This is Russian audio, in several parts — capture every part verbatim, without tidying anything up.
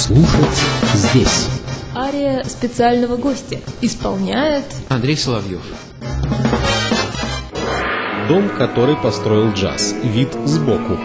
Слушать здесь. Ария специального гостя исполняет Андрей Соловьев. Дом, который построил джаз. Вид сбоку.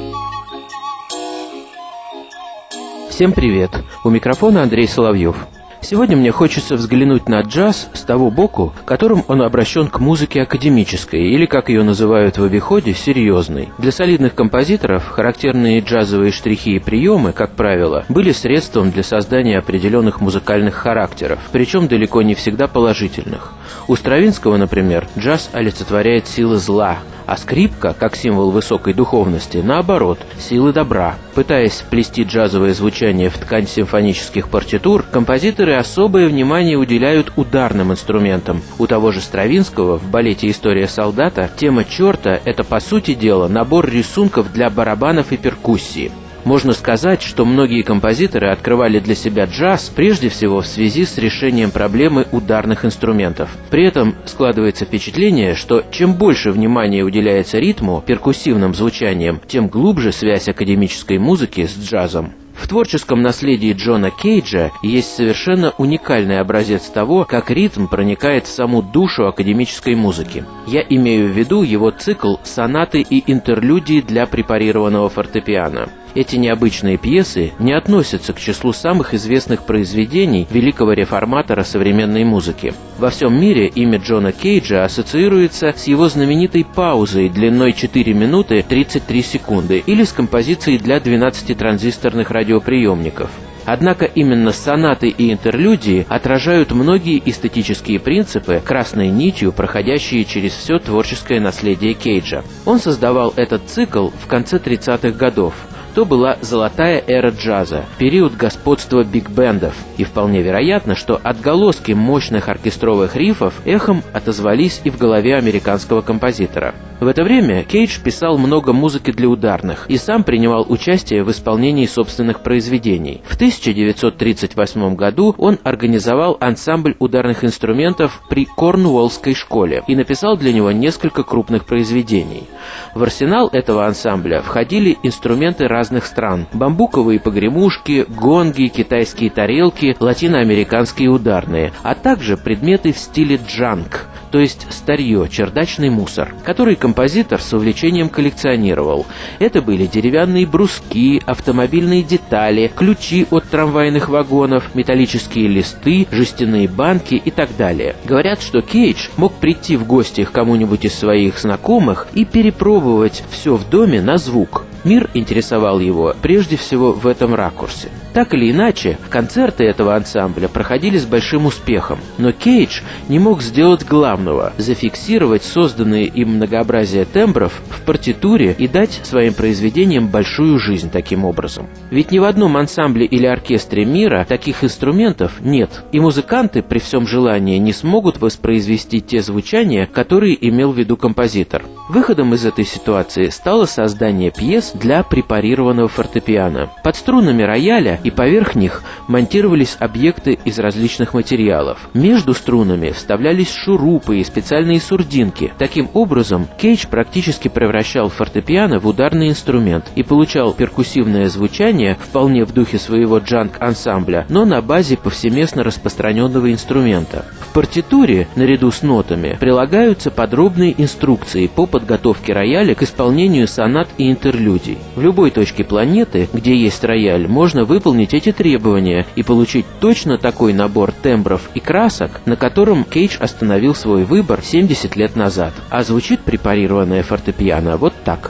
Всем привет! У микрофона Андрей Соловьев. Сегодня мне хочется взглянуть на джаз с того боку, которым он обращен к музыке академической, или, как ее называют в обиходе, серьезной. Для солидных композиторов характерные джазовые штрихи и приемы, как правило, были средством для создания определенных музыкальных характеров, причем далеко не всегда положительных. У Стравинского, например, джаз олицетворяет силы зла, а скрипка, как символ высокой духовности, наоборот, силы добра. Пытаясь вплести джазовое звучание в ткань симфонических партитур, композиторы особое внимание уделяют ударным инструментам. У того же Стравинского в балете «История солдата» тема черта – это, по сути дела, набор рисунков для барабанов и перкуссии. Можно сказать, что многие композиторы открывали для себя джаз прежде всего в связи с решением проблемы ударных инструментов. При этом складывается впечатление, что чем больше внимания уделяется ритму, перкуссивным звучанием, тем глубже связь академической музыки с джазом. В творческом наследии Джона Кейджа есть совершенно уникальный образец того, как ритм проникает в саму душу академической музыки. Я имею в виду его цикл «Сонаты и интерлюдии для препарированного фортепиано». Эти необычные пьесы не относятся к числу самых известных произведений великого реформатора современной музыки. Во всем мире имя Джона Кейджа ассоциируется с его знаменитой паузой длиной четыре минуты тридцать три секунды или с композицией для двенадцатитранзисторных радиоприемников. Однако именно сонаты и интерлюдии отражают многие эстетические принципы, красной нитью проходящие через все творческое наследие Кейджа. Он создавал этот цикл в конце тридцатых годов. То была золотая эра джаза, период господства биг-бендов, и вполне вероятно, что отголоски мощных оркестровых рифов эхом отозвались и в голове американского композитора. В это время Кейдж писал много музыки для ударных и сам принимал участие в исполнении собственных произведений. В тысяча девятьсот тридцать восьмом году он организовал ансамбль ударных инструментов при Корнуоллской школе и написал для него несколько крупных произведений. В арсенал этого ансамбля входили инструменты разных стран: бамбуковые погремушки, гонги, китайские тарелки, латиноамериканские ударные, а также предметы в стиле джанг, то есть старье, чердачный мусор, который композитор с увлечением коллекционировал. Это были деревянные бруски, автомобильные детали, ключи от трамвайных вагонов, металлические листы, жестяные банки и так далее. Говорят, что Кейдж мог прийти в гости к кому-нибудь из своих знакомых и перепробовать все в доме на звук. Мир интересовал его прежде всего в этом ракурсе. Так или иначе, концерты этого ансамбля проходили с большим успехом, но Кейдж не мог сделать главного – зафиксировать созданные им многообразие тембров в партитуре и дать своим произведениям большую жизнь таким образом. Ведь ни в одном ансамбле или оркестре мира таких инструментов нет, и музыканты при всем желании не смогут воспроизвести те звучания, которые имел в виду композитор. Выходом из этой ситуации стало создание пьес для препарированного фортепиано. Под струнами рояля и поверх них монтировались объекты из различных материалов. Между струнами вставлялись шурупы и специальные сурдинки. Таким образом, Кейдж практически превращал фортепиано в ударный инструмент и получал перкуссивное звучание вполне в духе своего джанг-ансамбля, но на базе повсеместно распространенного инструмента. В партитуре, наряду с нотами, прилагаются подробные инструкции по подготовке рояля к исполнению сонат и интерлюдий. В любой точке планеты, где есть рояль, можно выполнить эти требования и получить точно такой набор тембров и красок, на котором Кейдж остановил свой выбор семьдесят лет назад. А звучит препарированное фортепиано вот так.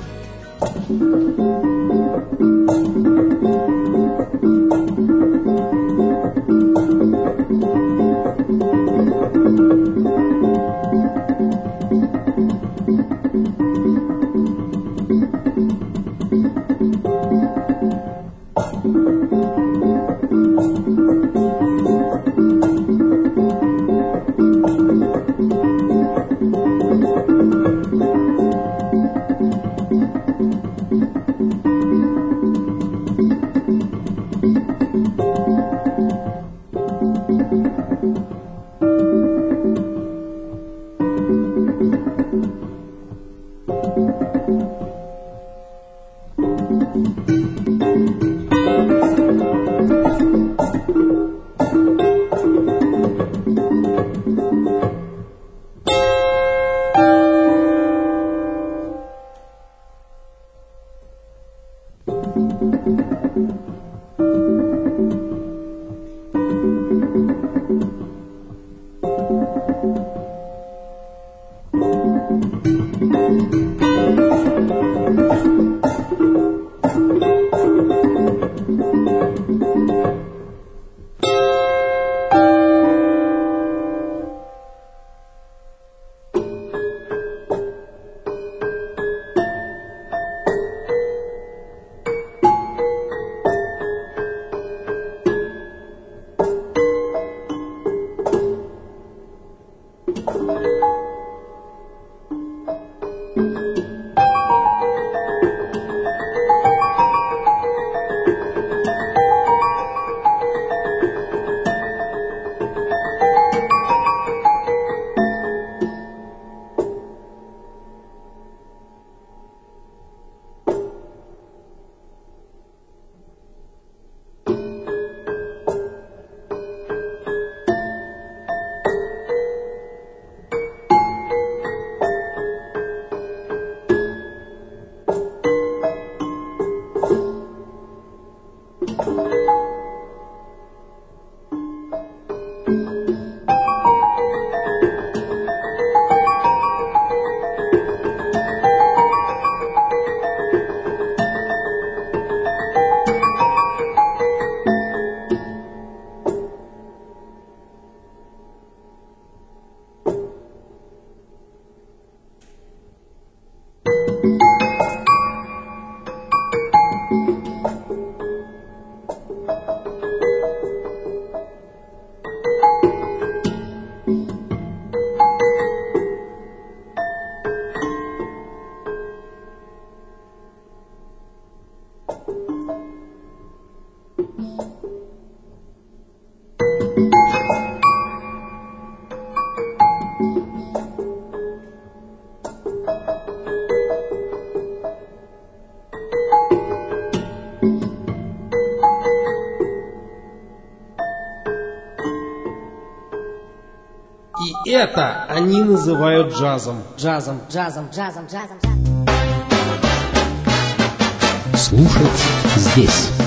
И это они называют джазом. Джазом, джазом, джазом, джазом. Слушать здесь.